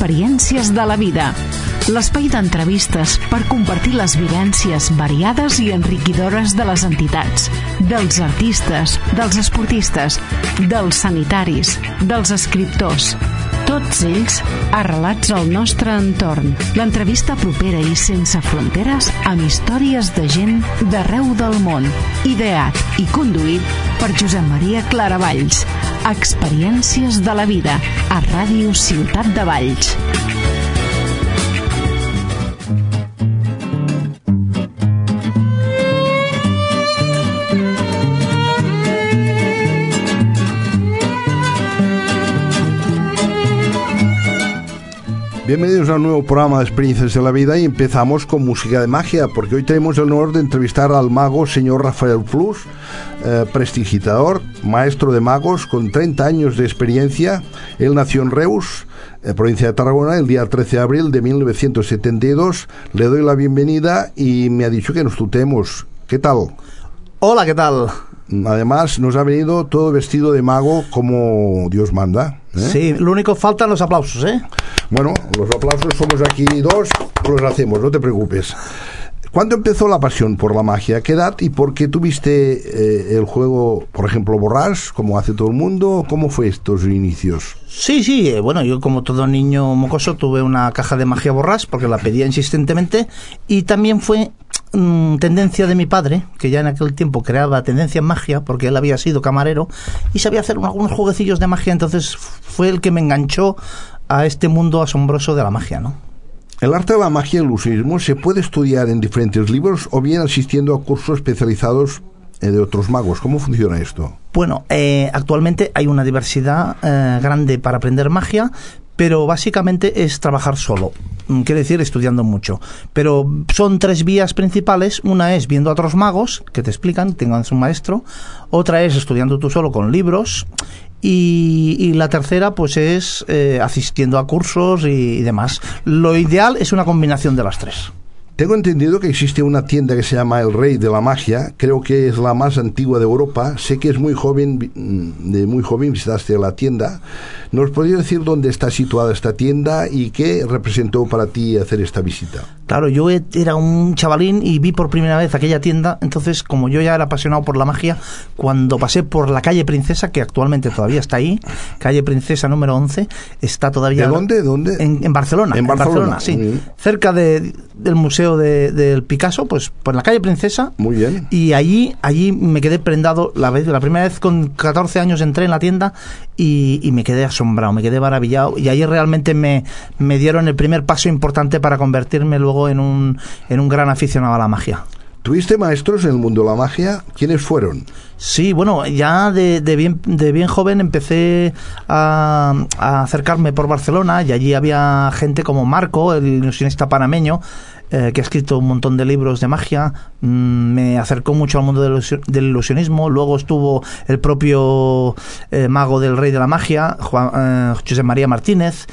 Experiències de la vida. L'espai d'entrevistes per compartir les vivències variades i enriquidores de les entitats, dels artistes, dels esportistes, dels sanitaris, dels escriptors. Tots ells arrelats al nostre entorn. L'entrevista propera i sense fronteres amb històries de gent d'arreu del món. Ideat i conduït per Josep Maria Claravalls. Experiències de la vida a Ràdio Ciutat de Valls. Bienvenidos a un nuevo programa de Experiencias de la Vida y empezamos con música de magia, porque hoy tenemos el honor de entrevistar al mago señor Rafael Plus, prestidigitador, maestro de magos con 30 años de experiencia. Él nació en Reus, provincia de Tarragona, el día 13 de abril de 1972. Le doy la bienvenida y me ha dicho que nos tutemos. ¿Qué tal? Hola, ¿qué tal? Además, nos ha venido todo vestido de mago como Dios manda. Sí, lo único faltan los aplausos, ¿eh? Bueno, los aplausos somos aquí dos, los hacemos, no te preocupes. ¿Cuándo empezó la pasión por la magia? ¿Qué edad y por qué tuviste el juego, por ejemplo, Borrás, como hace todo el mundo? ¿Cómo fue estos inicios? Sí, bueno, yo como todo niño mocoso tuve una caja de magia Borrás porque la pedía insistentemente, y también fue tendencia de mi padre, que ya en aquel tiempo creaba tendencia en magia porque él había sido camarero y sabía hacer algunos jueguecillos de magia. Entonces fue el que me enganchó a este mundo asombroso de la magia, ¿no? El arte de la magia y el ilusionismo se puede estudiar en diferentes libros o bien asistiendo a cursos especializados de otros magos. ¿Cómo funciona esto? Bueno, actualmente hay una diversidad grande para aprender magia, pero básicamente es trabajar solo. Quiere decir estudiando mucho. Pero son tres vías principales. Una es viendo a otros magos que te explican, tengan su maestro. Otra es estudiando tú solo con libros. Y la tercera pues es asistiendo a cursos y demás. Lo ideal es una combinación de las tres. Tengo entendido que existe una tienda que se llama El Rey de la Magia. Creo que es la más antigua de Europa. Sé que es muy joven visitaste la tienda. ¿Nos podrías decir dónde está situada esta tienda y qué representó para ti hacer esta visita? Claro, yo era un chavalín y vi por primera vez aquella tienda. Entonces, como yo ya era apasionado por la magia, cuando pasé por la calle Princesa, que actualmente todavía está ahí, calle Princesa número 11, está todavía... ¿De dónde? En Barcelona. En Barcelona, sí. Cerca del Museo del Picasso, pues por la calle Princesa. Muy bien. Y allí me quedé prendado la primera vez. Con 14 años entré en la tienda y me quedé asombrado, me quedé maravillado, y ahí realmente me dieron el primer paso importante para convertirme luego en un gran aficionado a la magia. ¿Tuviste maestros en el mundo de la magia? ¿Quiénes fueron? Sí, bueno, ya de bien joven empecé a acercarme por Barcelona, y allí había gente como Marco, el ilusionista panameño, que ha escrito un montón de libros de magia. Me acercó mucho al mundo del ilusionismo. Luego estuvo el propio mago del Rey de la Magia, Josep María Martínez,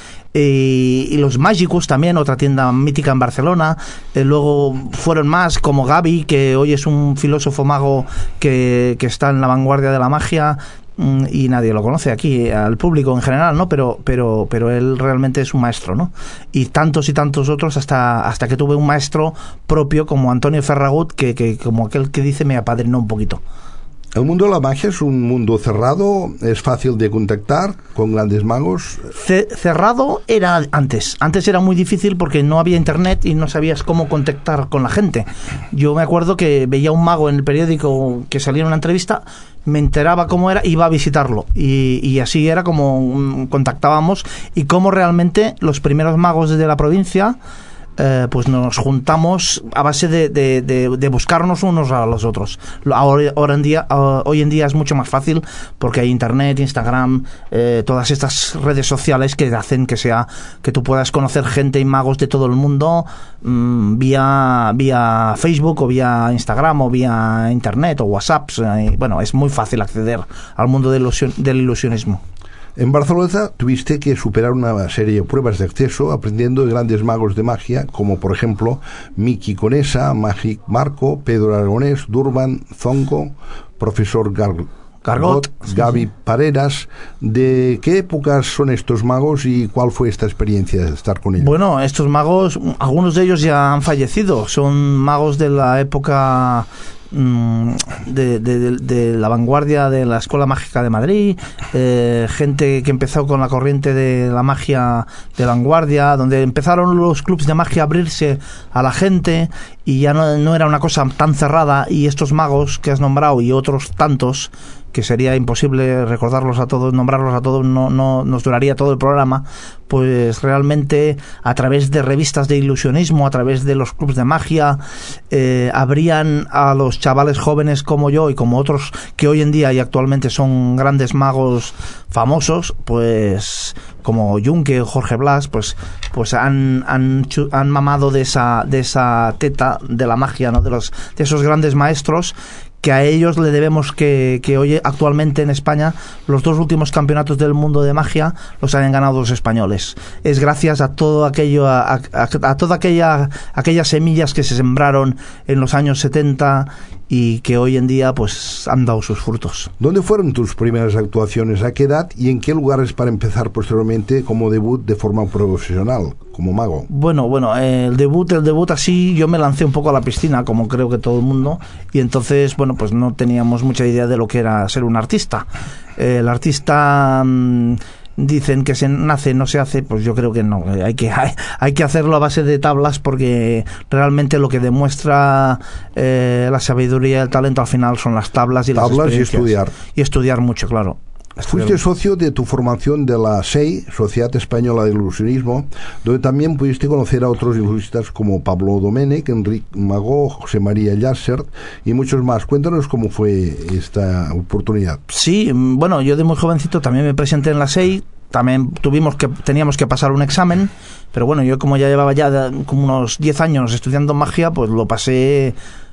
y los Mágicos también, otra tienda mítica en Barcelona. Luego fueron más, como Gavi, que hoy es un filósofo mago que está en la vanguardia de la magia, y nadie lo conoce aquí, al público en general, ¿no? Pero él realmente es un maestro, ¿no? Y tantos otros hasta que tuve un maestro propio como Antonio Ferragut, que como aquel que dice me apadrinó un poquito. El mundo de la magia es un mundo cerrado, es fácil de contactar con grandes magos. Cerrado era antes era muy difícil porque no había internet y no sabías cómo contactar con la gente. Yo me acuerdo que veía un mago en el periódico que salía en una entrevista, me enteraba cómo era, iba a visitarlo, y así era como contactábamos, y cómo realmente los primeros magos de la provincia pues nos juntamos a base de buscarnos unos a los otros. Hoy en día es mucho más fácil porque hay internet, Instagram, todas estas redes sociales que hacen que tú puedas conocer gente y magos de todo el mundo vía Facebook o vía Instagram o vía internet o WhatsApp. Bueno, es muy fácil acceder al mundo del ilusionismo. En Barcelona tuviste que superar una serie de pruebas de acceso aprendiendo de grandes magos de magia, como por ejemplo Miki Conesa, Magic Marco, Pedro Aragonés, Durban, Zongo, Profesor Gargot, Gaby Pareras. ¿De qué épocas son estos magos y cuál fue esta experiencia de estar con ellos? Bueno, estos magos, algunos de ellos ya han fallecido, son magos de la época de la vanguardia de la Escuela Mágica de Madrid, gente que empezó con la corriente de la magia de vanguardia, donde empezaron los clubs de magia a abrirse a la gente y ya no era una cosa tan cerrada, y estos magos que has nombrado y otros tantos que sería imposible recordarlos a todos, nombrarlos a todos, no nos duraría todo el programa, pues realmente a través de revistas de ilusionismo, a través de los clubs de magia, abrían a los chavales jóvenes como yo y como otros que hoy en día y actualmente son grandes magos famosos, pues como Junque o Jorge Blas, pues han mamado de esa teta de la magia, ¿no? De esos grandes maestros, que a ellos le debemos que hoy actualmente en España los 2 últimos campeonatos del mundo de magia los hayan ganado los españoles. Es gracias a todo aquello, a toda aquellas semillas que se sembraron en los años 70 y que hoy en día pues han dado sus frutos. ¿Dónde fueron tus primeras actuaciones? ¿A qué edad y en qué lugares para empezar posteriormente como debut de forma profesional, como mago? Bueno, el debut así, yo me lancé un poco a la piscina, como creo que todo el mundo, y entonces, bueno, pues no teníamos mucha idea de lo que era ser un artista. El artista... dicen que se nace, no se hace, pues yo creo que no, hay que hacerlo a base de tablas, porque realmente lo que demuestra la sabiduría y el talento al final son las tablas y las experiencias. Y estudiar mucho, claro. Fuiste socio de tu formación de la SEI, Sociedad Española de Ilusionismo, donde también pudiste conocer a otros ilusionistas como Pablo Domènech, Enric Magó, José María Llàcer y muchos más. Cuéntanos cómo fue esta oportunidad. Sí, bueno, yo de muy jovencito también me presenté en la SEI, también teníamos que pasar un examen, pero bueno, yo como ya llevaba como unos 10 años estudiando magia, pues lo pasé...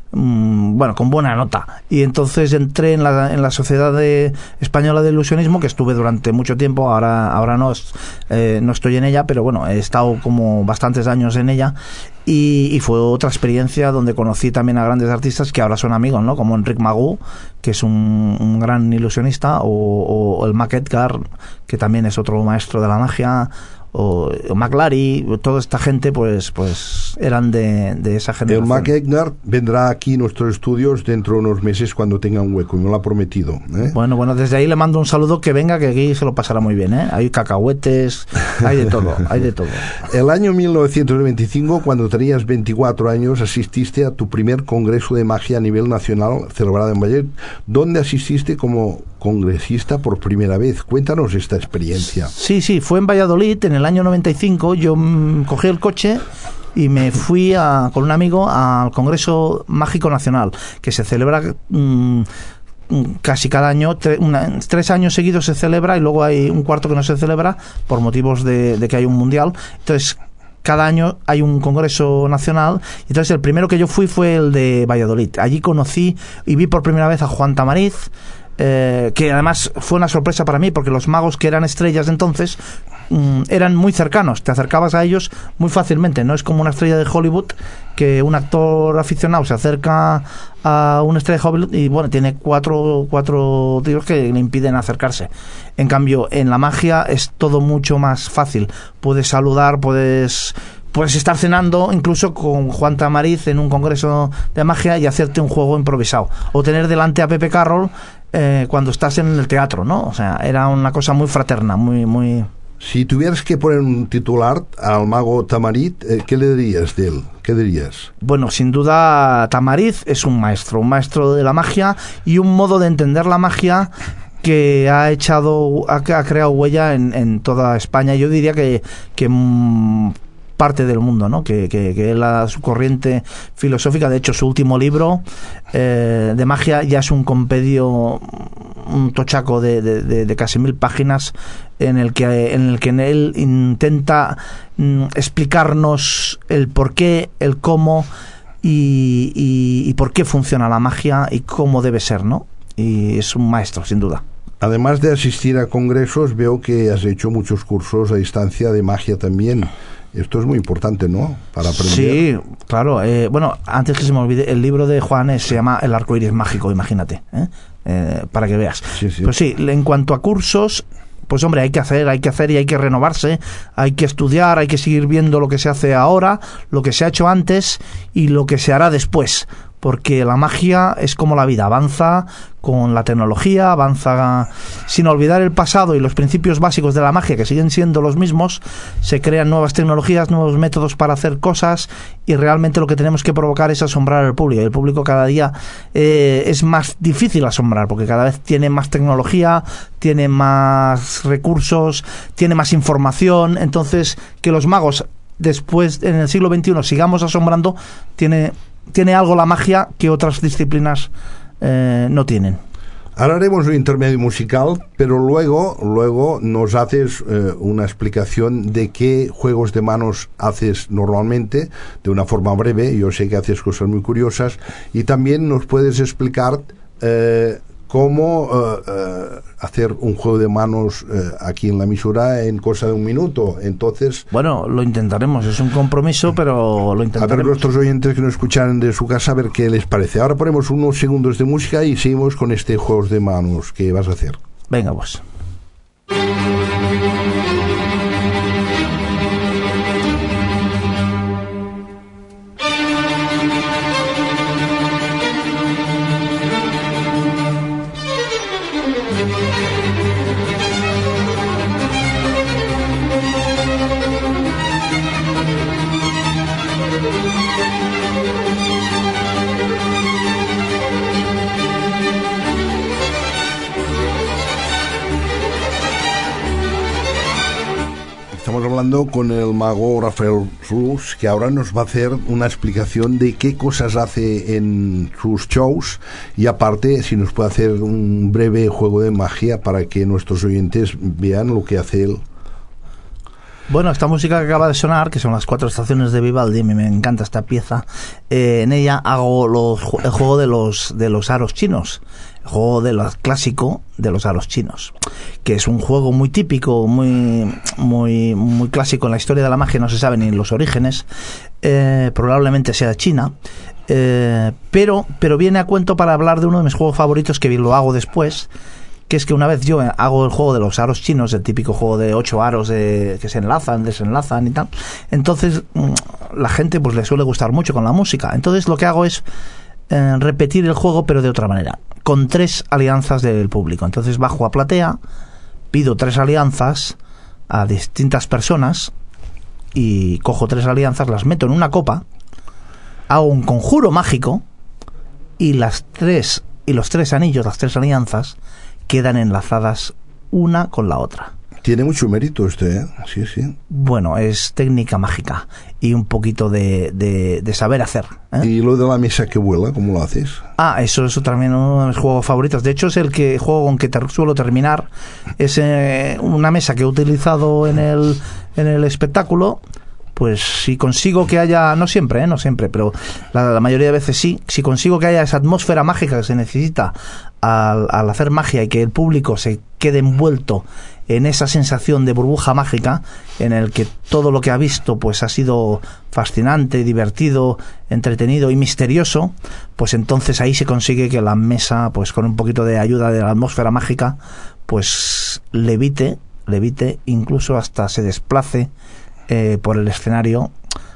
con buena nota, y entonces entré en la Sociedad Española de Ilusionismo, que estuve durante mucho tiempo. Ahora no estoy en ella, pero bueno, he estado como bastantes años en ella, y fue otra experiencia donde conocí también a grandes artistas que ahora son amigos, ¿no? Como Enric Magó, que es un gran ilusionista, o el Mac Edgar, que también es otro maestro de la magia, o McLary, toda esta gente pues eran de esa generación. El Mac Edgar vendrá aquí a nuestros estudios dentro de unos meses cuando tenga un hueco, me lo ha prometido, ¿eh? Bueno, desde ahí le mando un saludo, que venga, que aquí se lo pasará muy bien, ¿eh? Hay cacahuetes, hay de todo, hay de todo. El año 1925, cuando tenías 24 años, asististe a tu primer congreso de magia a nivel nacional celebrado en Valladolid, donde asististe como congresista por primera vez. Cuéntanos esta experiencia. Sí, fue en Valladolid en el año 95. Yo cogí el coche y me fui con un amigo al Congreso Mágico Nacional, que se celebra casi cada año, 3 años seguidos se celebra, y luego hay un cuarto que no se celebra por motivos de que hay un mundial. Entonces cada año hay un congreso nacional. Entonces el primero que yo fui fue el de Valladolid. Allí conocí y vi por primera vez a Juan Tamariz, que además fue una sorpresa para mí, porque los magos que eran estrellas entonces eran muy cercanos, te acercabas a ellos muy fácilmente. No es como una estrella de Hollywood, que un actor aficionado se acerca a una estrella de Hollywood y bueno, tiene cuatro tíos que le impiden acercarse. En cambio, en la magia es todo mucho más fácil. Puedes saludar, puedes estar cenando incluso con Juan Tamariz en un congreso de magia y hacerte un juego improvisado, o tener delante a Pepe Carroll cuando estás en el teatro, ¿no? O sea, era una cosa muy fraterna, muy... Si tuvieras que poner un titular al mago Tamariz, ¿qué le dirías de él? ¿Qué dirías? Bueno, sin duda Tamariz es un maestro de la magia, y un modo de entender la magia que ha creado huella en toda España. Yo diría que parte del mundo, ¿no? Que su corriente filosófica, de hecho su último libro de magia ya es un compendio, un tochaco de casi 1000 páginas, en el que él intenta explicarnos el por qué, el cómo y por qué funciona la magia y cómo debe ser, ¿no? Y es un maestro, sin duda. Además de asistir a congresos, veo que has hecho muchos cursos a distancia de magia también. Esto es muy importante, ¿no? Para aprender. Sí, claro. Bueno, antes que se me olvide, el libro de Juan se llama El arco iris mágico, imagínate, para que veas. Sí, sí. Pues sí, en cuanto a cursos, pues hombre, hay que hacer y hay que renovarse, hay que estudiar, hay que seguir viendo lo que se hace ahora, lo que se ha hecho antes y lo que se hará después, porque la magia es como la vida, avanza con la tecnología, avanza sin olvidar el pasado y los principios básicos de la magia, que siguen siendo los mismos. Se crean nuevas tecnologías, nuevos métodos para hacer cosas, y realmente lo que tenemos que provocar es asombrar al público, y el público cada día es más difícil asombrar, porque cada vez tiene más tecnología, tiene más recursos, tiene más información. Entonces, que los magos después, en el siglo XXI, sigamos asombrando, tiene algo la magia que otras disciplinas no tienen. Ahora haremos un intermedio musical, pero luego nos haces una explicación de qué juegos de manos haces normalmente, de una forma breve. Yo sé que haces cosas muy curiosas, y también nos puedes explicar cómo hacer un juego de manos aquí en la emisora en cosa de un minuto. Entonces, bueno, lo intentaremos, es un compromiso, pero lo intentaremos. A ver, nuestros oyentes que nos escuchan de su casa, a ver qué les parece. Ahora ponemos unos segundos de música y seguimos con este juego de manos que vas a hacer. Venga, pues. Estamos hablando con el mago Rafael Flux, que ahora nos va a hacer una explicación de qué cosas hace en sus shows, y aparte si nos puede hacer un breve juego de magia para que nuestros oyentes vean lo que hace él. Bueno, esta música que acaba de sonar, que son las 4 estaciones de Vivaldi, me encanta esta pieza. En ella hago el juego de los aros chinos, el juego clásico de los aros chinos, que es un juego muy típico, muy clásico en la historia de la magia. No se sabe ni los orígenes, probablemente sea de China, pero viene a cuento para hablar de uno de mis juegos favoritos, que lo hago después, que es que una vez yo hago el juego de los aros chinos, el típico juego de 8 aros que se enlazan, desenlazan y tal. Entonces la gente pues le suele gustar mucho con la música. Entonces lo que hago es repetir el juego, pero de otra manera, con 3 alianzas del público. Entonces bajo a platea, pido 3 alianzas a distintas personas y cojo 3 alianzas, las meto en una copa, hago un conjuro mágico y los 3 anillos, las 3 alianzas, quedan enlazadas una con la otra. Tiene mucho mérito este, ¿eh? Sí, sí. Bueno, es técnica mágica y un poquito de saber hacer, ¿eh? ¿Y lo de la mesa que vuela, cómo lo haces? Eso es también uno de mis juegos favoritos. De hecho, es el juego con que suelo terminar. Es una mesa que he utilizado en el espectáculo. Pues si consigo que haya, no siempre, pero la mayoría de veces sí, si consigo que haya esa atmósfera mágica que se necesita al hacer magia, y que el público se quede envuelto en esa sensación de burbuja mágica, en el que todo lo que ha visto pues ha sido fascinante, divertido, entretenido y misterioso, pues entonces ahí se consigue que la mesa, pues con un poquito de ayuda de la atmósfera mágica, pues levite, incluso hasta se desplace por el escenario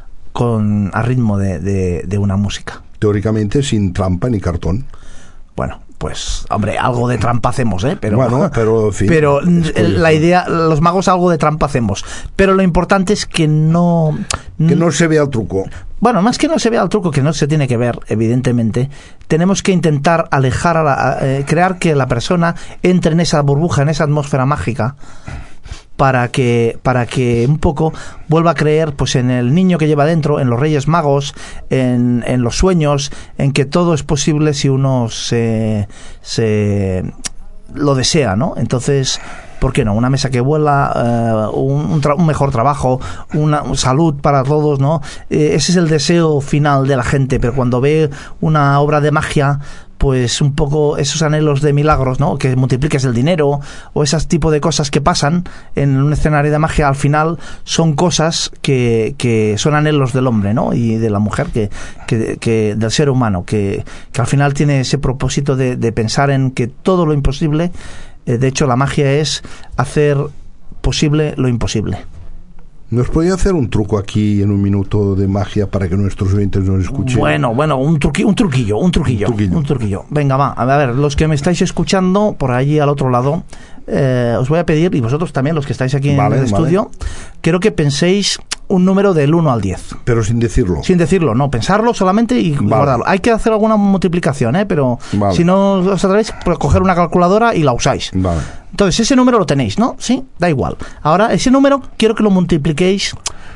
a ritmo de una música. Teóricamente sin trampa ni cartón. Bueno, pues hombre, algo de trampa hacemos, pero bueno, en fin, pero la idea, los magos algo de trampa hacemos, pero lo importante es que no se vea el truco. Bueno, más que no se vea el truco, que no se tiene que ver, evidentemente, tenemos que intentar alejar crear que la persona entre en esa burbuja, en esa atmósfera mágica, para que un poco vuelva a creer pues en el niño que lleva dentro, en los Reyes Magos, en los sueños, en que todo es posible si uno se lo desea, ¿no? Entonces ¿por qué no? Una mesa que vuela, un mejor trabajo, una salud para todos, ¿no? Ese es el deseo final de la gente, pero cuando ve una obra de magia, pues un poco esos anhelos de milagros, ¿no? Que multipliques el dinero o ese tipo de cosas que pasan en un escenario de magia, al final son cosas que son anhelos del hombre, ¿no? Y de la mujer, que del ser humano, que al final tiene ese propósito de pensar en que todo lo imposible, de hecho la magia es hacer posible lo imposible. ¿Nos podría hacer un truco aquí en un minuto de magia para que nuestros oyentes nos escuchen? Bueno, un truquillo. Venga, va, a ver, los que me estáis escuchando por allí al otro lado, os voy a pedir, y vosotros también, los que estáis aquí en el estudio, quiero que penséis un número del 1 al 10. Pero sin decirlo. Sin decirlo, no, pensarlo solamente y guardarlo. Hay que hacer alguna multiplicación, pero si no os atrevéis, pues coger una calculadora y la usáis. Vale. Entonces, ese número lo tenéis, ¿no? Sí, da igual. Ahora, ese número quiero que lo multipliquéis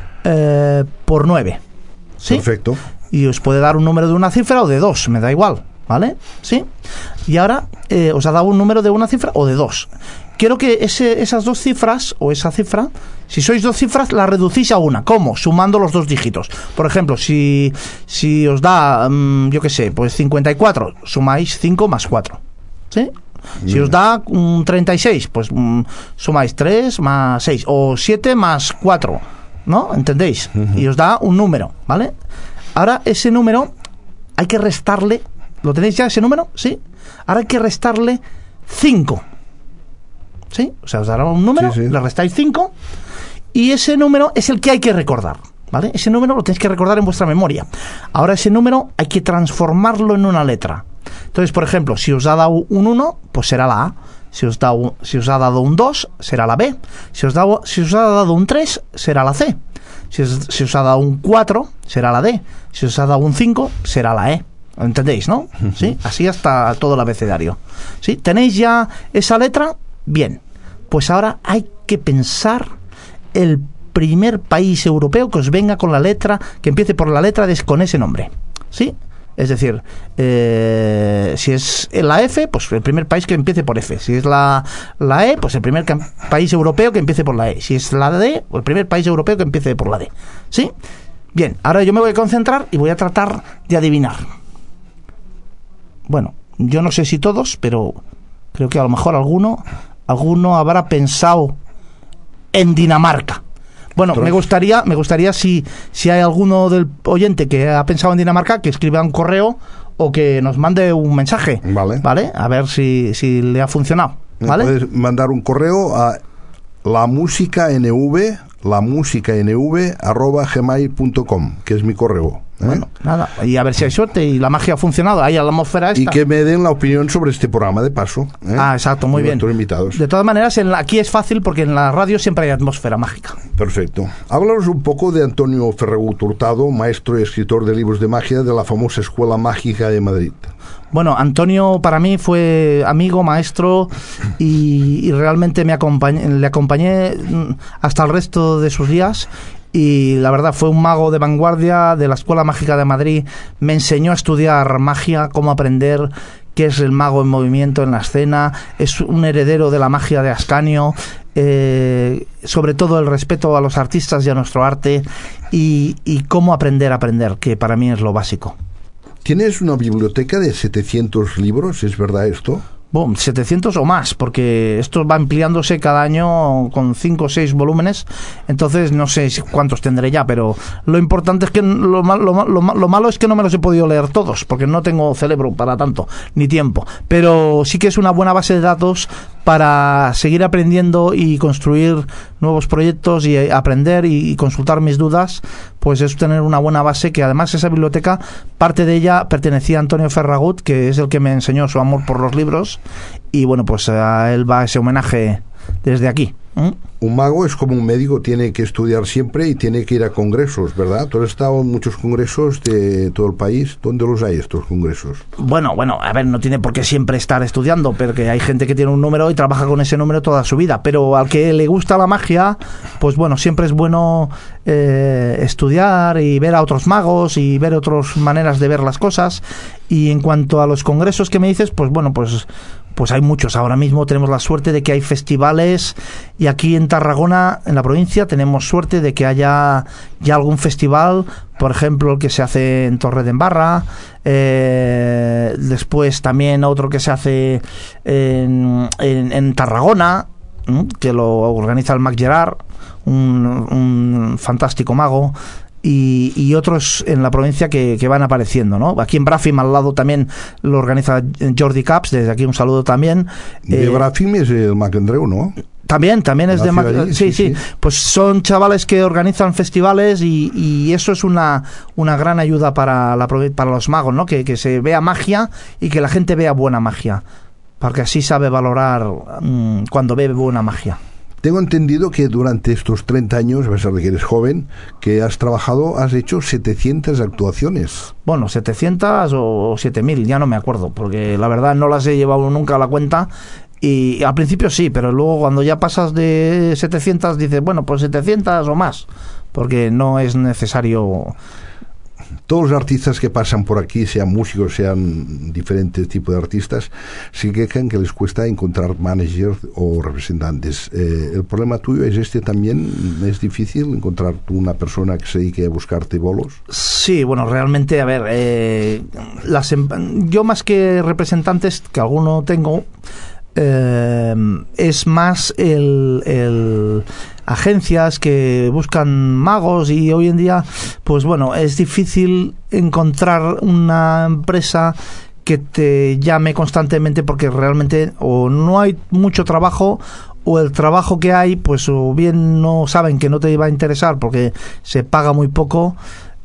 por 9. ¿Sí? Perfecto. Y os puede dar un número de una cifra o de 2, me da igual, ¿vale? ¿Sí? Y ahora os ha dado un número de una cifra o de 2. Quiero que esas dos cifras, o esa cifra, si sois 2 cifras, la reducís a una. ¿Cómo? Sumando los 2 dígitos. Por ejemplo, si os da, yo qué sé, pues 54, sumáis 5 más 4. ¿Sí? Si os da 36, pues sumáis 3 más 6, o 7 más 4, ¿no? ¿Entendéis? Y os da un número, ¿vale? Ahora, ese número hay que restarle, ¿lo tenéis ya ese número? ¿Sí? Ahora hay que restarle 5. ¿Sí? O sea, os dará un número, le restáis 5, y ese número es el que hay que recordar, ¿vale? Ese número lo tenéis que recordar en vuestra memoria. Ahora ese número hay que transformarlo en una letra. Entonces, por ejemplo, si os ha dado un 1, pues será la A. Si os ha dado un 2, será la B. Si os ha dado un 3, será la C. Si os ha dado un 4, será la D. Si os ha dado un 5, será la E. ¿Entendéis, no? ¿Sí? Así hasta todo el abecedario. ¿Sí? ¿Tenéis ya esa letra? Bien. Pues ahora hay que pensar el primer país europeo que os venga con la letra, que empiece por la letra con ese nombre. ¿Sí? Es decir, si es la F, pues el primer país que empiece por F. Si es la E, pues el primer país europeo que empiece por la E. Si es la D, pues el primer país europeo que empiece por la D. ¿Sí? Bien, ahora yo me voy a concentrar y voy a tratar de adivinar. Bueno, yo no sé si todos, pero creo que a lo mejor alguno habrá pensado en Dinamarca. Bueno, me gustaría si hay alguno del oyente que ha pensado en Dinamarca, que escriba un correo o que nos mande un mensaje. Vale. A ver si le ha funcionado. ¿Vale? Puedes mandar un correo a lamusicanv@gmail.com, que es mi correo. Bueno, nada, y a ver si hay suerte y la magia ha funcionado, hay atmósfera esta. Y que me den la opinión sobre este programa de paso. Exacto, muy bien. Invitados. De todas maneras, aquí es fácil porque en la radio siempre hay atmósfera mágica. Perfecto. Háblanos un poco de Antonio Ferragut Hurtado, maestro y escritor de libros de magia de la famosa Escuela Mágica de Madrid. Bueno, Antonio para mí fue amigo, maestro y realmente le acompañé hasta el resto de sus días. Y la verdad fue un mago de vanguardia de la Escuela Mágica de Madrid. Me enseñó a estudiar magia, cómo aprender qué es el mago en movimiento en la escena. Es un heredero de la magia de Ascanio. Sobre todo el respeto a los artistas y a nuestro arte. Y cómo aprender a aprender, que para mí es lo básico. ¿Tienes una biblioteca de 700 libros? ¿Es verdad esto? Bueno, 700 o más, porque esto va ampliándose cada año con 5 o 6 volúmenes, entonces no sé cuántos tendré ya, pero lo importante es que lo malo es que no me los he podido leer todos, porque no tengo cerebro para tanto, ni tiempo, pero sí que es una buena base de datos para seguir aprendiendo y construir nuevos proyectos y aprender y consultar mis dudas, pues es tener una buena base, que además esa biblioteca, parte de ella pertenecía a Antonio Ferragut, que es el que me enseñó su amor por los libros, y bueno, pues a él va ese homenaje desde aquí. Un mago es como un médico, tiene que estudiar siempre y tiene que ir a congresos, ¿verdad? Tú has estado en muchos congresos de todo el país. ¿Dónde los hay estos congresos? Bueno, a ver, no tiene por qué siempre estar estudiando, porque hay gente que tiene un número y trabaja con ese número toda su vida, pero al que le gusta la magia, pues bueno, siempre es bueno estudiar y ver a otros magos y ver otras maneras de ver las cosas. Y en cuanto a los congresos que me dices, pues bueno, pues pues hay muchos. Ahora mismo tenemos la suerte de que hay festivales, y aquí en Tarragona, en la provincia, tenemos suerte de que haya ya algún festival, por ejemplo el que se hace en Torredembarra, después también otro que se hace en Tarragona, que lo organiza el Mag Gerard, un fantástico mago, y otros en la provincia que van apareciendo, ¿no? Aquí en Bràfim, al lado, también lo organiza Jordi Caps, desde aquí un saludo también. De Bràfim es el Mag Andreu, ¿no? También es de Mag... Sí. Pues son chavales que organizan festivales, y eso es una gran ayuda para los magos, ¿no? Que se vea magia y que la gente vea buena magia, porque así sabe valorar cuando ve buena magia. Tengo entendido que durante estos 30 años, a pesar de que eres joven, que has hecho 700 actuaciones. Bueno, 700 o 7000, ya no me acuerdo, porque la verdad no las he llevado nunca a la cuenta. Y al principio sí, pero luego cuando ya pasas de 700 dices, bueno, pues 700 o más, porque no es necesario. Todos los artistas que pasan por aquí, sean músicos, sean diferentes tipos de artistas, se quejan que les cuesta encontrar managers o representantes. ¿El problema tuyo es este también? ¿Es difícil encontrar una persona que se dedique a buscarte bolos? Sí, bueno, realmente, a ver, yo más que representantes, que alguno tengo, es más el agencias que buscan magos, y hoy en día, pues bueno, es difícil encontrar una empresa que te llame constantemente, porque realmente o no hay mucho trabajo, o el trabajo que hay, pues o bien no saben que no te va a interesar porque se paga muy poco,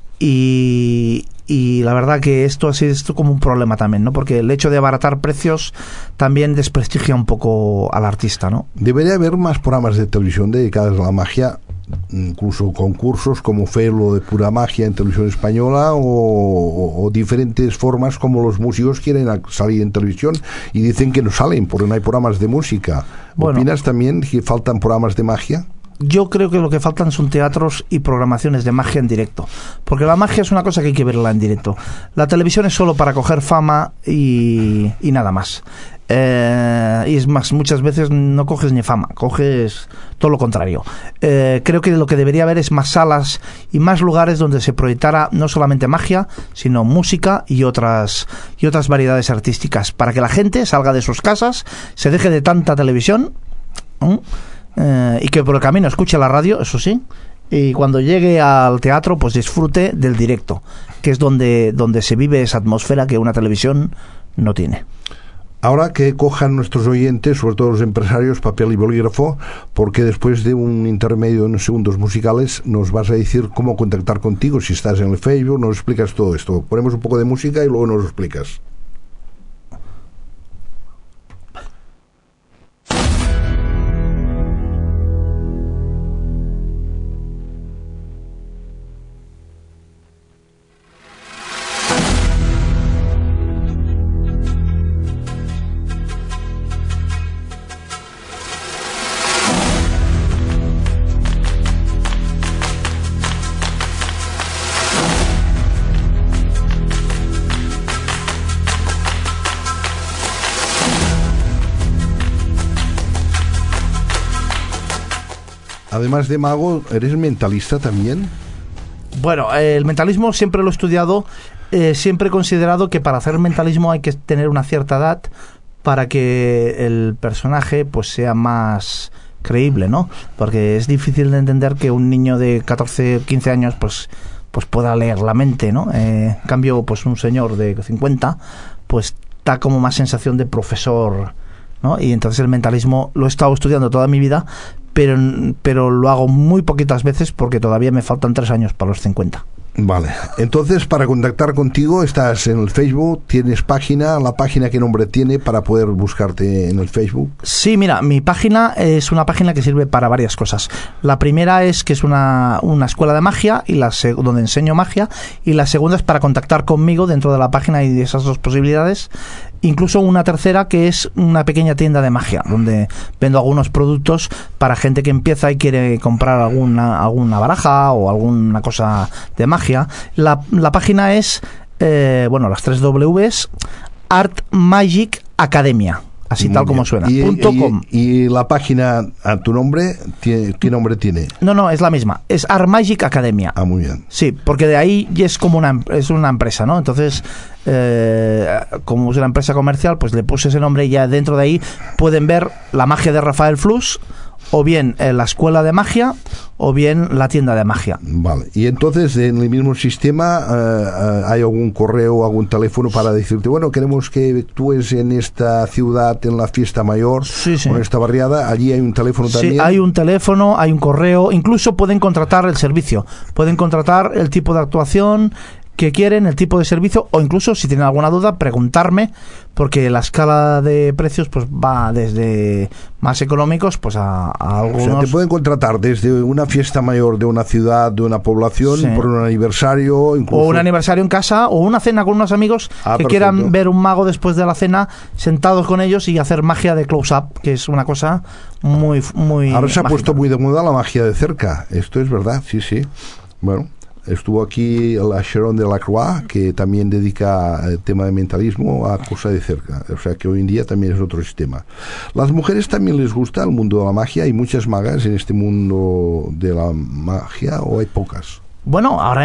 y la verdad que esto ha sido como un problema también, ¿no? Porque el hecho de abaratar precios también desprestigia un poco al artista, ¿no? Debería haber más programas de televisión dedicados a la magia, incluso concursos como fue lo de Pura Magia en televisión española, o diferentes formas como los músicos quieren salir en televisión y dicen que no salen porque no hay programas de música. Bueno, ¿opinas también que faltan programas de magia? Yo creo que lo que faltan son teatros y programaciones de magia en directo, porque la magia es una cosa que hay que verla en directo. La televisión es solo para coger fama y nada más. Y es más, muchas veces no coges ni fama, coges todo lo contrario. Creo que lo que debería haber es más salas y más lugares donde se proyectara no solamente magia, sino música y otras variedades artísticas, para que la gente salga de sus casas, se deje de tanta televisión, y que por el camino escuche la radio, eso sí, y cuando llegue al teatro pues disfrute del directo, que es donde se vive esa atmósfera que una televisión no tiene. Ahora que cojan nuestros oyentes, sobre todo los empresarios, papel y bolígrafo, porque después de un intermedio en segundos musicales nos vas a decir cómo contactar contigo, si estás en el Facebook, nos explicas todo esto. Ponemos un poco de música y luego nos lo explicas. Además de mago, ¿eres mentalista también? Bueno, el mentalismo siempre lo he estudiado, siempre he considerado que para hacer mentalismo hay que tener una cierta edad para que el personaje pues sea más creíble, ¿no? Porque es difícil de entender que un niño de 14, 15 años pues pueda leer la mente, ¿no? En cambio, pues un señor de 50 pues da como más sensación de profesor, ¿no? Y entonces el mentalismo lo he estado estudiando toda mi vida, pero lo hago muy poquitas veces porque todavía me faltan 3 años para los 50. Vale, entonces para contactar contigo estás en el Facebook, tienes página, ¿la página qué nombre tiene para poder buscarte en el Facebook? Sí, mira, mi página es una página que sirve para varias cosas. La primera es que es una escuela de magia y donde enseño magia, y la segunda es para contactar conmigo dentro de la página y de esas dos posibilidades. Incluso una tercera que es una pequeña tienda de magia donde vendo algunos productos para gente que empieza y quiere comprar alguna baraja o alguna cosa de magia. La página es las 3 Ws, Art Magic Academia. así Muy tal como bien. suena. .com. Y la página a tu nombre, ¿qué nombre tiene? No, es la misma. Es Art Magic Academia. Ah, muy bien. Sí, porque de ahí ya es como una empresa, ¿no? Entonces, como es una empresa comercial, pues le puse ese nombre y ya dentro de ahí pueden ver la magia de Rafael Flux, o bien la escuela de magia, o bien la tienda de magia. Vale. Y entonces, en el mismo sistema, ¿hay algún correo, algún teléfono para decirte, bueno, queremos que actúes en esta ciudad, en la fiesta mayor, Sí. o en esta barriada? Allí hay un teléfono también. Sí, hay un teléfono, hay un correo, incluso pueden contratar el servicio, pueden contratar el tipo de actuación que quieren, el tipo de servicio, o incluso si tienen alguna duda preguntarme, porque la escala de precios pues va desde más económicos pues a algunos. O sea, te pueden contratar desde una fiesta mayor de una ciudad, de una población, Sí. por un aniversario, incluso. O un aniversario en casa, o una cena con unos amigos que perfecto. quieran ver un mago después de la cena, sentados con ellos y hacer magia de close-up, que es una cosa muy Ahora se ha mágica. puesto muy de moda la magia de cerca. Esto es verdad, sí. Bueno, estuvo aquí la Sharon de la Croix, que también dedica el tema de mentalismo a cosa de cerca. O sea que hoy en día también es otro sistema. ¿Las mujeres también les gusta el mundo de la magia? ¿Hay muchas magas en este mundo de la magia o hay pocas? Bueno, ahora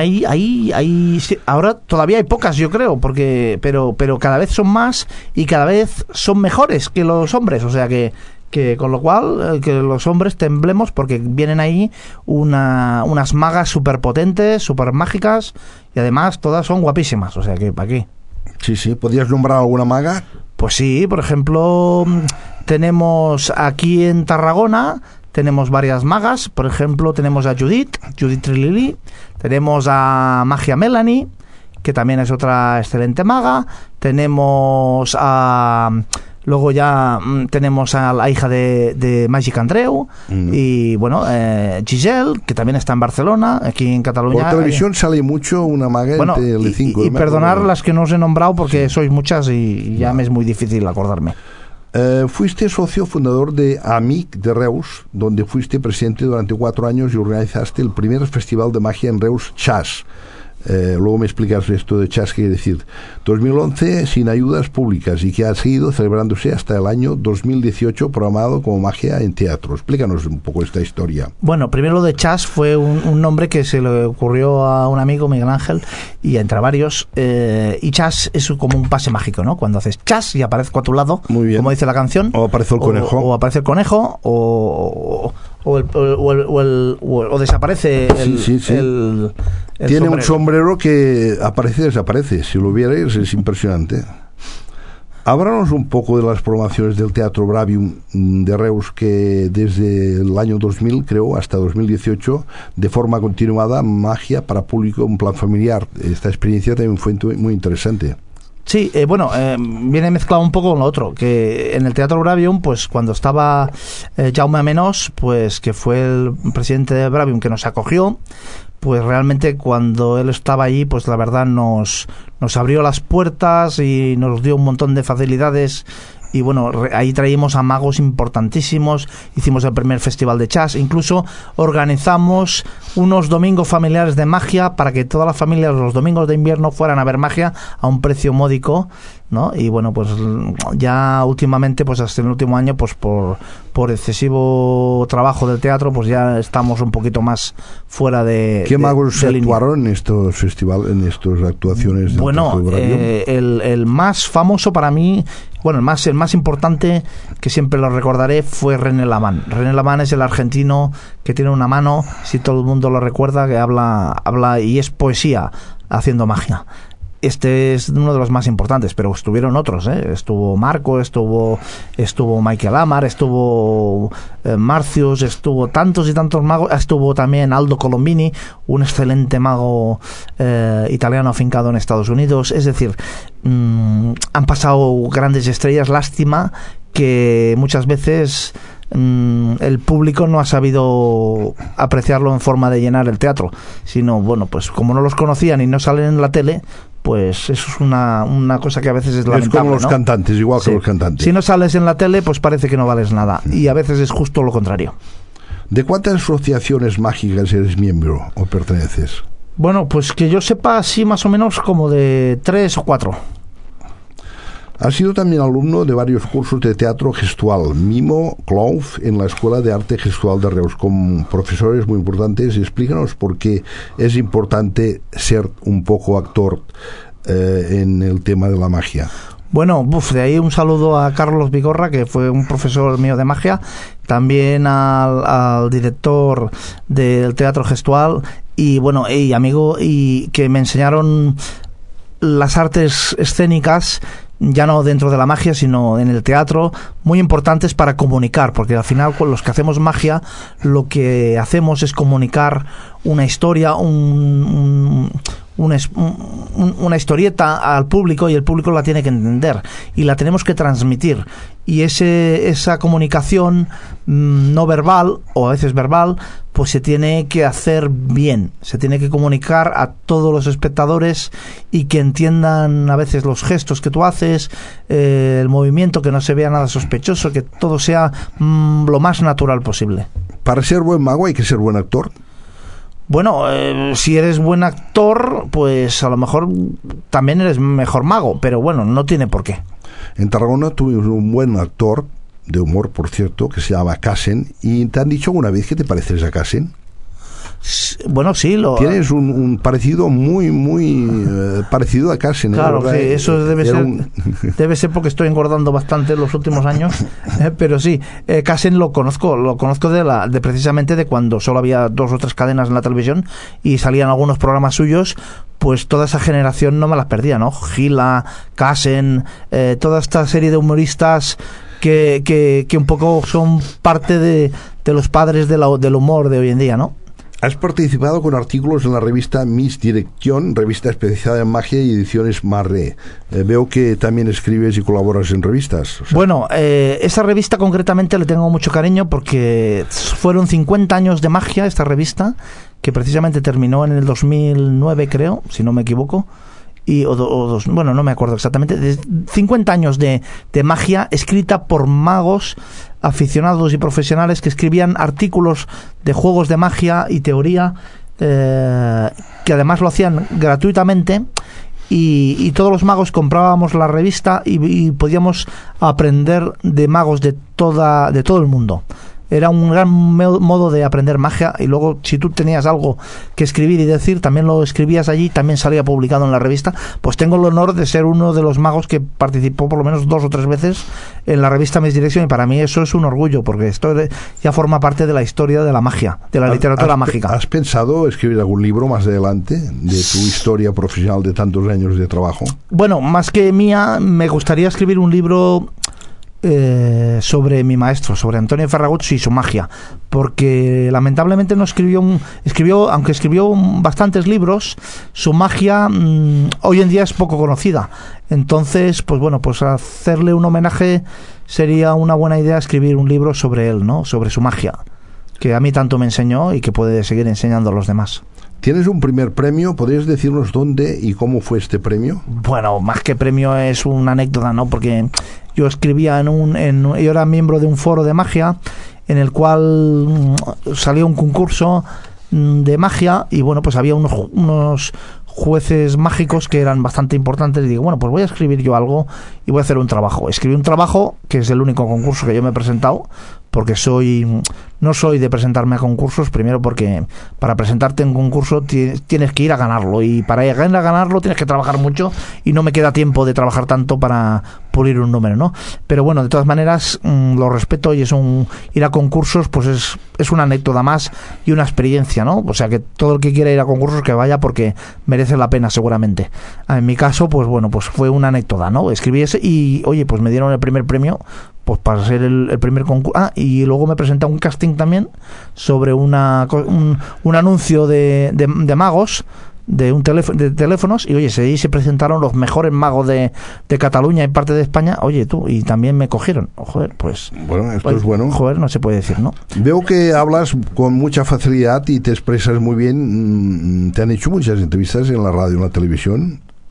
ahora todavía hay pocas, yo creo, pero cada vez son más y cada vez son mejores que los hombres, o sea que con lo cual que los hombres temblemos porque vienen ahí unas magas súper potentes, súper mágicas y además todas son guapísimas, o sea que ¿para qué? Sí. ¿Podrías nombrar alguna maga? Pues sí, por ejemplo, tenemos aquí en Tarragona, tenemos varias magas, por ejemplo, tenemos a Judith Trilili, tenemos a Magia Melanie, que también es otra excelente maga, tenemos a... Luego ya tenemos a la hija de Magic Andreu y bueno, Giselle, que también está en Barcelona, aquí en Cataluña. Por televisión sale mucho una maga Bueno, en Telecinco. y perdonar las que no os he nombrado porque sois muchas y ya me es muy difícil acordarme. Fuiste socio fundador de AMIC de Reus, donde fuiste presidente durante 4 años y organizaste el primer festival de magia en Reus, Chas. Luego me explicas esto de Chas, quiere decir 2011 sin ayudas públicas y que ha seguido celebrándose hasta el año 2018 programado como magia en teatro. Explícanos un poco esta historia. Bueno, primero lo de Chas fue un nombre que se le ocurrió a un amigo, Miguel Ángel, y entre varios, y Chas es como un pase mágico, ¿no? Cuando haces Chas y aparezco a tu lado, Muy bien. como dice la canción, O aparece el conejo. o aparece el conejo, o desaparece Sí. el Tiene un sombrero. sombrero que aparece y desaparece. Si lo vierais es impresionante. Háblanos un poco de las programaciones del Teatro Bravium de Reus, que desde el año 2000, creo, hasta 2018, de forma continuada, magia para público en plan familiar. Esta experiencia también fue muy interesante. Sí, viene mezclado un poco con lo otro, que en el Teatro Bravium, pues cuando estaba Jaume Amenós, pues que fue el presidente de Bravium que nos acogió, pues realmente cuando él estaba allí, pues la verdad nos abrió las puertas y nos dio un montón de facilidades. Y bueno, ahí traímos a magos importantísimos, hicimos el primer festival de Chas, incluso organizamos unos domingos familiares de magia para que todas las familias los domingos de invierno fueran a ver magia a un precio módico, ¿no? Y bueno, pues ya últimamente, pues hasta el último año, pues por excesivo trabajo del teatro, pues ya estamos un poquito más fuera de... ¿Qué magos de línea. actuaron en estos festivales, en estas actuaciones del Bueno, Teatro Bravium? el más famoso para mí, bueno, el más importante, que siempre lo recordaré, fue René Lamán. René Lamán es el argentino que tiene una mano, si todo el mundo lo recuerda, que habla y es poesía haciendo magia. Este es uno de los más importantes, pero estuvieron otros, ¿eh? Estuvo Marco, estuvo Michael Amar, estuvo Marcius, estuvo tantos y tantos magos, estuvo también Aldo Colombini, un excelente mago italiano afincado en Estados Unidos. Es decir, han pasado grandes estrellas, lástima que muchas veces el público no ha sabido apreciarlo en forma de llenar el teatro, sino, bueno, pues como no los conocían y no salen en la tele, pues eso es una cosa que a veces es lamentable. Es como los ¿no? cantantes, igual Sí. que los cantantes. Si no sales en la tele, pues parece que no vales nada, y a veces es justo lo contrario. ¿De cuántas asociaciones mágicas eres miembro o perteneces? Bueno, pues que yo sepa, sí, más o menos como de 3 o 4. Ha sido también alumno de varios cursos de teatro gestual, mimo, clown, en la Escuela de Arte Gestual de Reus, con profesores muy importantes. Explícanos por qué es importante ser un poco actor en el tema de la magia. Bueno, de ahí un saludo a Carlos Vigorra, que fue un profesor mío de magia, también al director del teatro gestual y bueno, y amigo, y que me enseñaron las artes escénicas, ya no dentro de la magia, sino en el teatro, muy importantes para comunicar, porque al final con los que hacemos magia, lo que hacemos es comunicar una historia, una historieta al público, y el público la tiene que entender y la tenemos que transmitir, y esa comunicación no verbal o a veces verbal, pues se tiene que hacer bien, se tiene que comunicar a todos los espectadores y que entiendan a veces los gestos que tú haces, el movimiento, que no se vea nada sospechoso, que todo sea lo más natural posible. Para ser buen mago hay que ser buen actor. Bueno, si eres buen actor, pues a lo mejor también eres mejor mago, pero bueno, no tiene por qué. En Tarragona tuvimos un buen actor, de humor por cierto, que se llama Casen, y ¿te han dicho alguna vez que te pareces a Casen? Bueno, sí. Tienes un parecido muy parecido a Casen. Claro, sí, eso debe ser porque estoy engordando bastante en los últimos años, pero sí, Casen lo conozco de precisamente de cuando solo había 2 o 3 cadenas en la televisión y salían algunos programas suyos. Pues toda esa generación no me las perdía, ¿no? Gila, Casen, toda esta serie de humoristas que un poco son parte de los padres del humor de hoy en día, ¿no? Has participado con artículos en la revista Miss Dirección, revista especializada en magia, y ediciones Marré. Veo que también escribes y colaboras en revistas. O sea. Bueno, esa revista concretamente le tengo mucho cariño porque fueron 50 años de magia esta revista, que precisamente terminó en el 2009, creo, si no me equivoco. Bueno, no me acuerdo exactamente, de 50 años de magia escrita por magos aficionados y profesionales que escribían artículos de juegos de magia y teoría, que además lo hacían gratuitamente, y todos los magos comprábamos la revista y podíamos aprender de magos de todo el mundo. Era un gran modo de aprender magia, y luego si tú tenías algo que escribir y decir, también lo escribías allí, también salía publicado en la revista. Pues tengo el honor de ser uno de los magos que participó por lo menos 2 o 3 veces en la revista Miss Dirección, y para mí eso es un orgullo, porque esto ya forma parte de la historia de la magia, de la literatura mágica. ¿Has pensado escribir algún libro más adelante de tu historia profesional de tantos años de trabajo? Bueno, más que mía, me gustaría escribir un libro sobre mi maestro, sobre Antonio Ferragut y su magia, porque lamentablemente no aunque escribió bastantes libros, su magia hoy en día es poco conocida. Entonces, pues bueno, pues hacerle un homenaje sería una buena idea, escribir un libro sobre él, ¿no? Sobre su magia, que a mí tanto me enseñó y que puede seguir enseñando a los demás. ¿Tienes un primer premio? ¿Podrías decirnos dónde y cómo fue este premio? Bueno, más que premio es una anécdota, ¿no? Porque yo escribía yo era miembro de un foro de magia en el cual salió un concurso de magia, y bueno, pues había unos jueces mágicos que eran bastante importantes, y digo, bueno, pues voy a escribir yo algo y voy a hacer un trabajo. Escribí un trabajo, que es el único concurso que yo me he presentado, porque no soy de presentarme a concursos, primero porque para presentarte en un concurso tienes que ir a ganarlo, y para ir a ganarlo tienes que trabajar mucho, y no me queda tiempo de trabajar tanto para pulir un número, ¿no? Pero bueno, de todas maneras lo respeto, y ir a concursos pues es una anécdota más y una experiencia, ¿no? O sea, que todo el que quiera ir a concursos que vaya, porque merece la pena seguramente. En mi caso, pues bueno, pues fue una anécdota, ¿no? Escribí ese y, oye, pues me dieron el primer premio, pues para ser el primer concurso. Y luego me presenté a un casting también sobre un anuncio de magos, de teléfonos, y oye, ahí se presentaron los mejores magos de Cataluña y parte de España, oye tú, y también me cogieron. Joder, pues bueno, esto es bueno. Joder, no se puede decir, ¿no? Veo que hablas con mucha facilidad y te expresas muy bien. Te han hecho muchas entrevistas en la radio, en la televisión.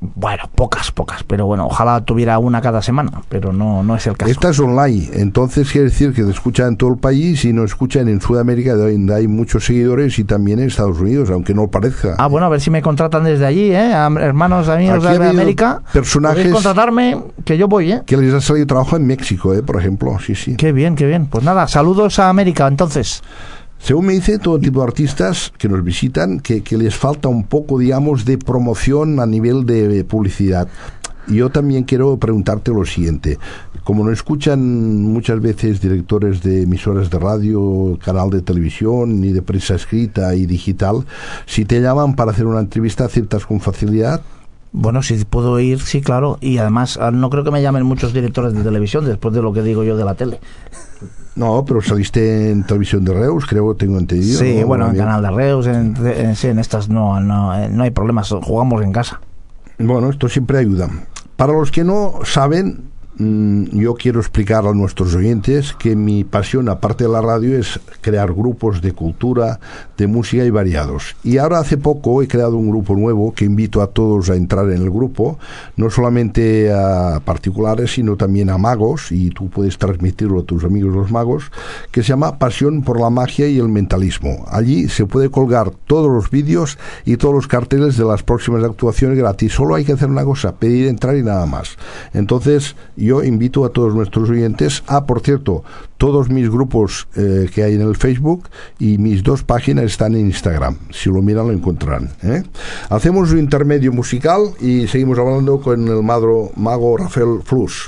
Bueno, pocas, pero bueno, ojalá tuviera una cada semana, pero no es el caso. Esta es online, entonces quiere decir que te escuchan en todo el país y no escuchan en Sudamérica, donde hay muchos seguidores, y también en Estados Unidos, aunque no lo parezca. Bueno, a ver si me contratan desde allí, hermanos amigos Aquí de América. Personajes, podéis contratarme, que yo voy, que les ha salido trabajo en México, por ejemplo, sí. Qué bien. Pues nada, saludos a América, entonces. Según me dice todo tipo de artistas que nos visitan, que les falta un poco, digamos, de promoción a nivel de publicidad. Y yo también quiero preguntarte lo siguiente. Como no escuchan muchas veces directores de emisoras de radio, canal de televisión, ni de prensa escrita y digital, si te llaman para hacer una entrevista, ¿aceptas con facilidad? Bueno, si puedo ir, sí, claro. Y además, no creo que me llamen muchos directores de televisión después de lo que digo yo de la tele. No, pero saliste en Televisión de Reus, creo, tengo entendido. Sí, ¿no? bueno, en Canal de Reus, en estas no hay problemas, jugamos en casa. Bueno, esto siempre ayuda. Para los que no saben, yo quiero explicar a nuestros oyentes que mi pasión, aparte de la radio, es crear grupos de cultura, de música y variados. Y ahora hace poco he creado un grupo nuevo que invito a todos a entrar en el grupo, no solamente a particulares, sino también a magos, y tú puedes transmitirlo a tus amigos los magos, que se llama Pasión por la Magia y el Mentalismo. Allí se puede colgar todos los vídeos y todos los carteles de las próximas actuaciones gratis. Solo hay que hacer una cosa, pedir entrar y nada más. Entonces, yo invito a todos nuestros oyentes por cierto, todos mis grupos que hay en el Facebook y mis 2 páginas están en Instagram. Si lo miran, lo encontrarán. Hacemos un intermedio musical y seguimos hablando con el mago Rafael Flus.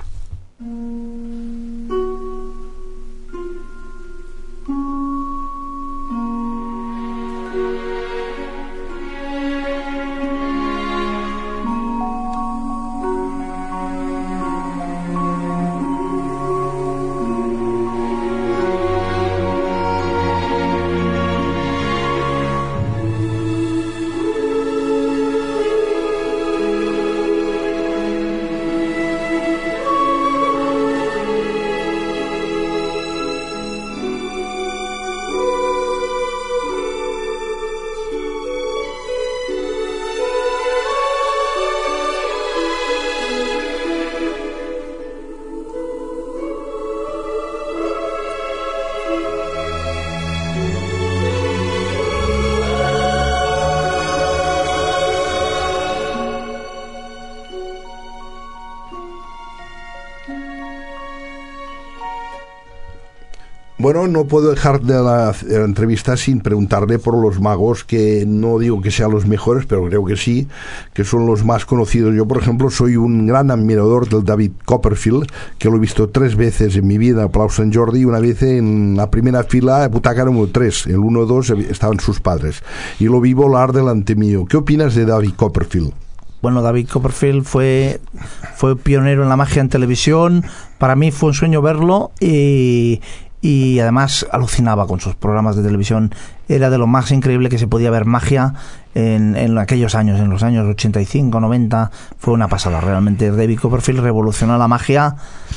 Bueno, no puedo dejar de la entrevista sin preguntarle por los magos, que no digo que sean los mejores, pero creo que sí, que son los más conocidos. Yo, por ejemplo, soy un gran admirador del David Copperfield, que lo he visto 3 veces en mi vida, Palau Sant Jordi, y una vez en la primera fila, butaca número 3, el 1-2 estaban sus padres, y lo vi volar delante mío. ¿Qué opinas de David Copperfield? Bueno, David Copperfield fue pionero en la magia en televisión. Para mí fue un sueño verlo, y además alucinaba con sus programas de televisión. Era de lo más increíble que se podía ver magia en aquellos años, en los años 85, 90. Fue una pasada, realmente. David Copperfield revolucionó la magia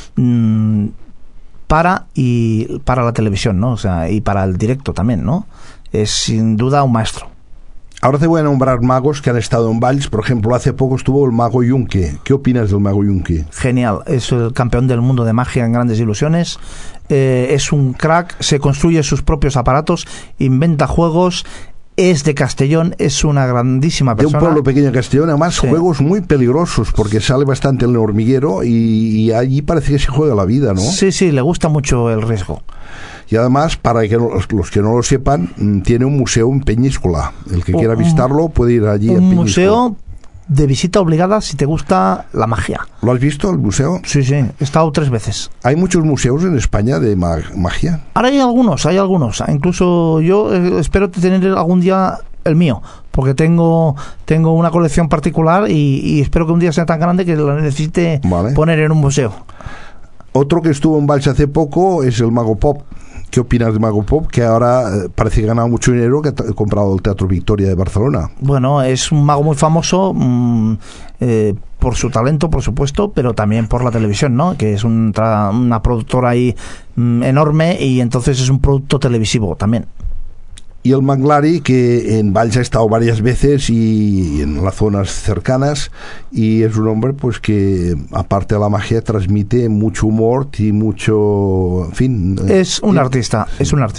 para la televisión, ¿no? O sea, y para el directo también, ¿no? Es sin duda un maestro. Ahora te voy a nombrar magos que han estado en Valls. Por ejemplo, hace poco estuvo el mago Junque. ¿Qué opinas del mago Junque? Genial, es el campeón del mundo de magia en Grandes Ilusiones. Es un crack, se construye sus propios aparatos, inventa juegos. Es de Castellón, es una grandísima persona. De un pueblo pequeño de Castellón, además sí. Juegos muy peligrosos, porque sale bastante en el hormiguero y allí parece que se juega la vida, ¿no? Sí, le gusta mucho el riesgo. Y además, para que los que no lo sepan, tiene un museo en Peñíscola. El que quiera visitarlo puede ir allí a Peñíscola. Un museo de visita obligada si te gusta la magia. ¿Lo has visto, el museo? Sí, he estado 3 veces. ¿Hay muchos museos en España de magia? Ahora hay algunos. Incluso yo espero tener algún día el mío, porque tengo una colección particular y espero que un día sea tan grande que la necesite poner en un museo. Otro que estuvo en Valls hace poco es el Mago Pop. ¿Qué opinas de Mago Pop? Que ahora parece que ha ganado mucho dinero, que ha comprado el Teatro Victoria de Barcelona. Bueno, es un mago muy famoso por su talento, por supuesto, pero también por la televisión, ¿no? Que es una productora ahí enorme, y entonces es un producto televisivo también. Y el Manglari, que en Valls ha estado varias veces y en las zonas cercanas, y es un hombre pues que, aparte de la magia, transmite mucho humor y mucho... En fin... Es un artista.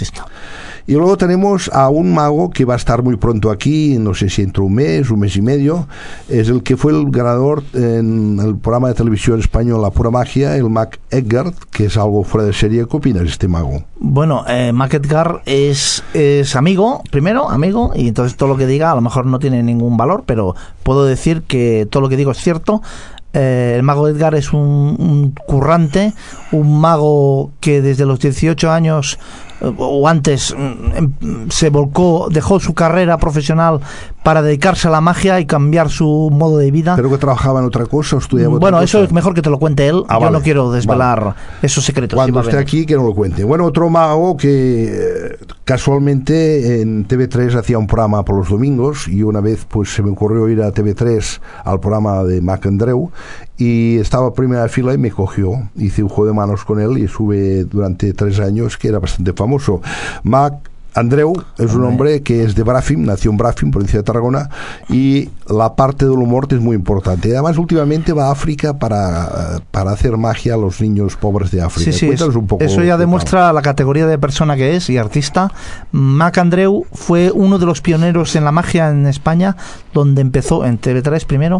Y luego tenemos a un mago que va a estar muy pronto aquí, no sé si entre un mes y medio. Es el que fue el ganador en el programa de televisión español La Pura Magia, el Mac Edgar, que es algo fuera de serie. ¿Qué opinas de este mago? Bueno, Mac Edgar es amigo, y entonces todo lo que diga a lo mejor no tiene ningún valor, pero puedo decir que todo lo que digo es cierto. El mago Edgar es un currante, un mago que desde los 18 años o antes se volcó, dejó su carrera profesional para dedicarse a la magia y cambiar su modo de vida. ¿Pero que trabajaba en otra cosa o estudiaba otra cosa? Bueno, eso es mejor que te lo cuente él. Yo no quiero desvelar esos secretos. Cuando esté aquí, que no lo cuente. Bueno, otro mago que casualmente en TV3 hacía un programa por los domingos, y una vez pues se me ocurrió ir a TV3 al programa de Mac Andreu, y estaba a primera fila y me cogió. Hice un juego de manos con él y estuve durante 3 años, que era bastante famoso. Mac Andreu es un hombre que es de Bràfim, nació en Bràfim, provincia de Tarragona, y la parte del humor es muy importante. Además, últimamente va a África para hacer magia a los niños pobres de África. Sí, un poco eso ya demuestra la categoría de persona que es y artista. Mac Andreu fue uno de los pioneros en la magia en España, donde empezó en TV3 primero,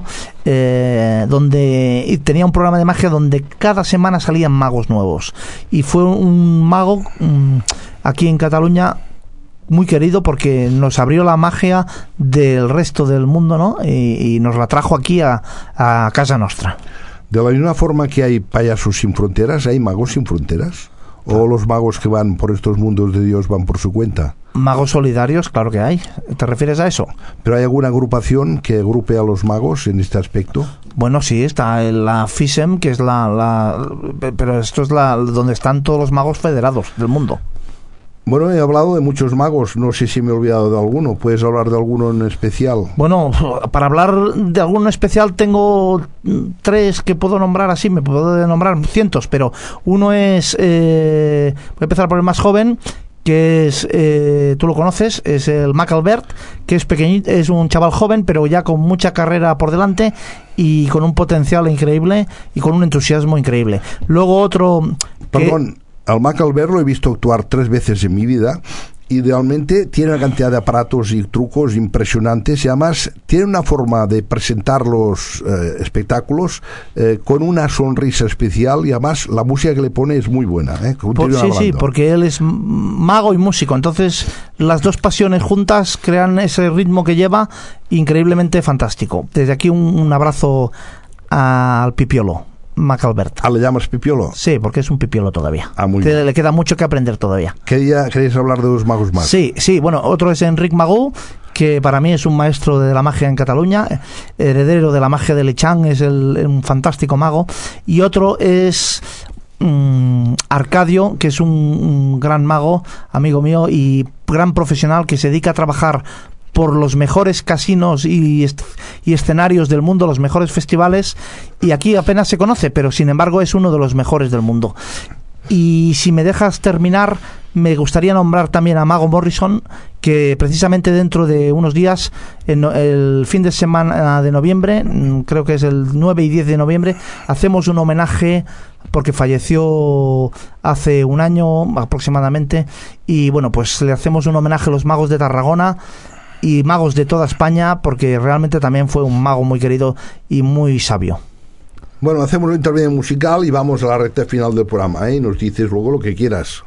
donde tenía un programa de magia donde cada semana salían magos nuevos. Y fue un mago aquí en Cataluña muy querido porque nos abrió la magia del resto del mundo, ¿no? Y nos la trajo aquí a casa nostra. De la misma forma que hay payasos sin fronteras, ¿hay magos sin fronteras? ¿O los magos que van por estos mundos de Dios van por su cuenta? Magos solidarios, claro que hay. ¿Te refieres a eso? ¿Pero hay alguna agrupación que agrupe a los magos en este aspecto? Bueno, sí, está la FISEM, que es pero esto es donde están todos los magos federados del mundo. Bueno, he hablado de muchos magos, no sé si me he olvidado de alguno. ¿Puedes hablar de alguno en especial? Bueno, para hablar de alguno especial tengo 3 que puedo nombrar así, me puedo nombrar cientos, pero uno es, voy a empezar por el más joven, que es, tú lo conoces, es el Mac Albert, que es pequeñito, es un chaval joven, pero ya con mucha carrera por delante y con un potencial increíble y con un entusiasmo increíble. Luego otro... Perdón. Al Mac Albert lo he visto actuar 3 veces en mi vida y realmente tiene una cantidad de aparatos y trucos impresionantes y además tiene una forma de presentar los espectáculos con una sonrisa especial y además la música que le pone es muy buena. Sí, porque él es mago y músico, entonces las dos pasiones juntas crean ese ritmo que lleva increíblemente fantástico. Desde aquí un abrazo al Pipiolo. Mac Albert. ¿Le llamas Pipiolo? Sí, porque es un pipiolo todavía. Muy bien. Le queda mucho que aprender todavía. ¿Queréis hablar de 2 magos más? Sí, bueno, otro es Enric Magú, que para mí es un maestro de la magia en Cataluña, heredero de la magia de Lechán, es un fantástico mago. Y otro es Arcadio, que es un gran mago, amigo mío, y gran profesional que se dedica a trabajar por los mejores casinos y escenarios del mundo, los mejores festivales, y aquí apenas se conoce, pero sin embargo es uno de los mejores del mundo. Y si me dejas terminar, me gustaría nombrar también a Mago Morrison, que precisamente dentro de unos días, en el fin de semana de noviembre, creo que es el 9 y 10 de noviembre, hacemos un homenaje porque falleció hace un año aproximadamente, y bueno, pues le hacemos un homenaje a los magos de Tarragona y magos de toda España, porque realmente también fue un mago muy querido y muy sabio. Bueno, hacemos una intervención musical y vamos a la recta final del programa, ¿eh? Nos dices luego lo que quieras.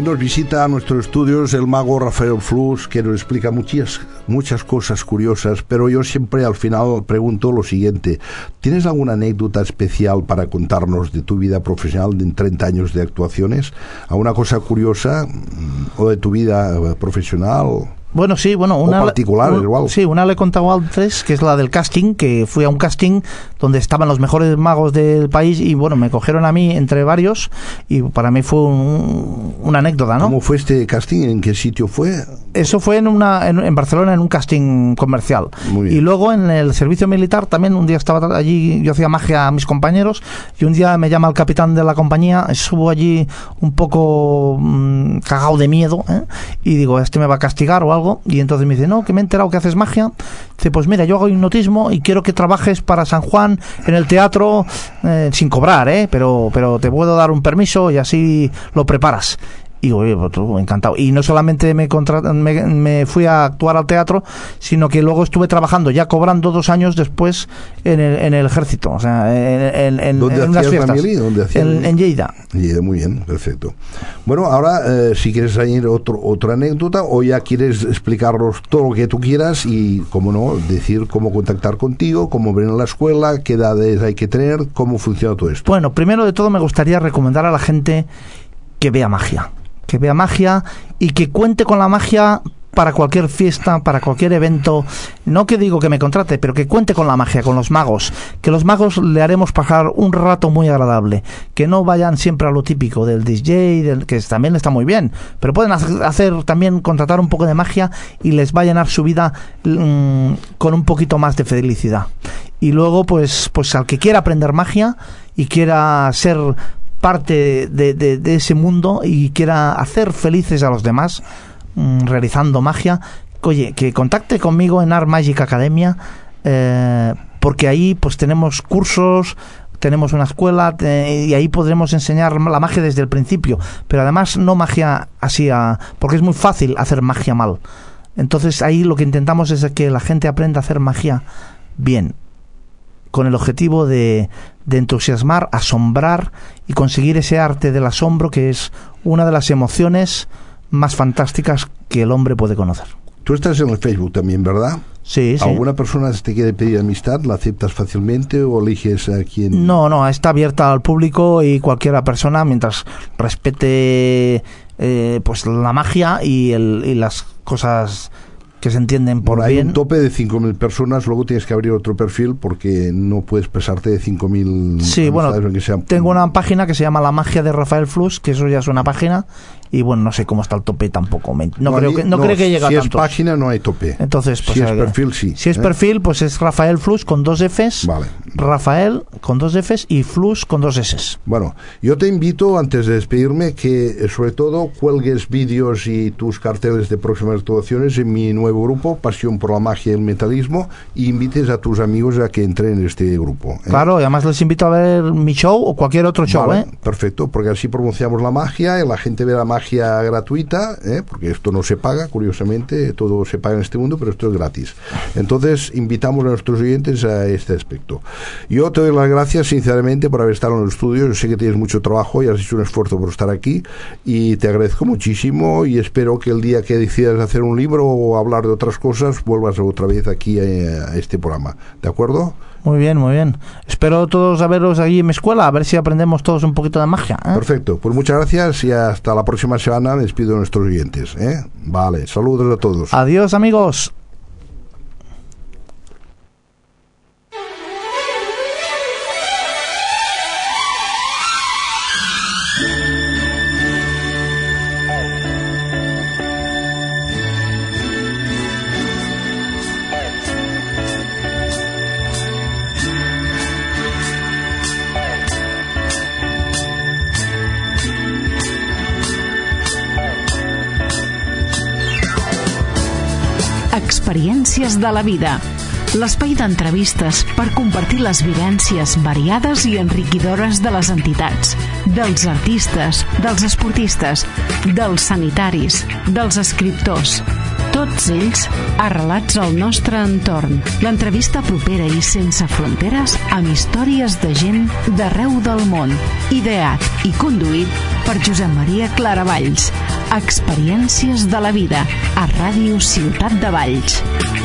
Hoy nos visita a nuestros estudios el mago Rafael Flux, que nos explica muchas cosas curiosas, pero yo siempre al final pregunto lo siguiente: ¿tienes alguna anécdota especial para contarnos de tu vida profesional en 30 años de actuaciones? ¿Alguna cosa curiosa o de tu vida profesional? Bueno, sí, una particular, igual. Sí, una le he contado antes, que es la del casting, que fui a un casting donde estaban los mejores magos del país y bueno, me cogieron a mí entre varios y para mí fue una anécdota, ¿no? ¿Cómo fue este casting? ¿En qué sitio fue? Eso fue en Barcelona, en un casting comercial. Muy bien. Y luego en el servicio militar también, un día estaba allí, yo hacía magia a mis compañeros y un día me llama el capitán de la compañía, subo allí un poco cagado de miedo, y digo, este me va a castigar o algo. Y entonces me dice, no, que me he enterado que haces magia. Dice, pues mira, yo hago hipnotismo y quiero que trabajes para San Juan en el teatro sin cobrar, pero te puedo dar un permiso y así lo preparas. Y digo, oye, pues, encantado. Y no solamente me fui a actuar al teatro, sino que luego estuve trabajando, ya cobrando 2 años después en el ejército, o sea, en unas fiestas. ¿Dónde hacías? En Lleida. Lleida, muy bien, perfecto. Bueno, ahora, si quieres añadir otra anécdota, o ya quieres explicarnos todo lo que tú quieras y, como no, decir cómo contactar contigo, cómo ven a la escuela, qué edades hay que tener, cómo funciona todo esto. Bueno, primero de todo me gustaría recomendar a la gente que vea magia y que cuente con la magia para cualquier fiesta, para cualquier evento. No que digo que me contrate, pero que cuente con la magia, con los magos, que los magos le haremos pasar un rato muy agradable, que no vayan siempre a lo típico del DJ, que también está muy bien, pero pueden hacer también, contratar un poco de magia y les va a llenar su vida con un poquito más de felicidad. Y luego pues al que quiera aprender magia y quiera ser parte de ese mundo y quiera hacer felices a los demás realizando magia, oye, que contacte conmigo en Art Magic Academia, porque ahí pues tenemos cursos, tenemos una escuela y ahí podremos enseñar la magia desde el principio, pero además no magia así, porque es muy fácil hacer magia mal. Entonces ahí lo que intentamos es que la gente aprenda a hacer magia bien, con el objetivo de entusiasmar, asombrar y conseguir ese arte del asombro, que es una de las emociones más fantásticas que el hombre puede conocer. Tú estás en el Facebook también, ¿verdad? Sí, sí. ¿Alguna persona te quiere pedir amistad? ¿La aceptas fácilmente o eliges a quien...? No, está abierta al público y cualquier persona, mientras respete pues la magia y las cosas que se entienden por hay bien. Un tope de 5.000 personas, luego tienes que abrir otro perfil porque no puedes pasarte de 5.000. Sí, bueno, tengo una página que se llama La Magia de Rafael Flux, que eso ya es una página, y bueno, no sé cómo está el tope tampoco. No creo que llegue a tantos. Si es página no hay tope. Entonces, pues, si es perfil, sí. Si es perfil, pues es Rafael Flux con 2 Fs. Vale. Rafael con 2 Fs y Flux con 2 S. Bueno, yo te invito, antes de despedirme, que sobre todo cuelgues vídeos y tus carteles de próximas actuaciones en mi nuevo grupo, Pasión por la Magia y el Mentalismo, y invites a tus amigos a que entren en este grupo. Claro, y además les invito a ver mi show o cualquier otro show. Vale, perfecto, porque así promocionamos la magia y la gente ve la magia gratuita, porque esto no se paga, curiosamente, todo se paga en este mundo, pero esto es gratis. Entonces, invitamos a nuestros oyentes a este aspecto. Yo te doy las gracias, sinceramente, por haber estado en el estudio. Yo sé que tienes mucho trabajo y has hecho un esfuerzo por estar aquí, y te agradezco muchísimo, y espero que el día que decidas hacer un libro o hablar de otras cosas, vuelvas otra vez aquí a este programa. ¿De acuerdo? Muy bien, muy bien. Espero todos a veros ahí en mi escuela, a ver si aprendemos todos un poquito de magia. Perfecto. Pues muchas gracias y hasta la próxima semana. Me despido de nuestros oyentes. Vale, saludos a todos. Adiós, amigos. Experiències de la vida. L'espai d'entrevistes per compartir les vivències variades i enriquidores de les entitats, dels artistes, dels esportistes, dels sanitaris, dels escriptors. Tots ells arrelats al nostre entorn. L'entrevista propera i sense fronteres amb històries de gent d'arreu del món. Ideat i conduït per Josep Maria Claravalls. Experiències de la vida a Ràdio Ciutat de Valls.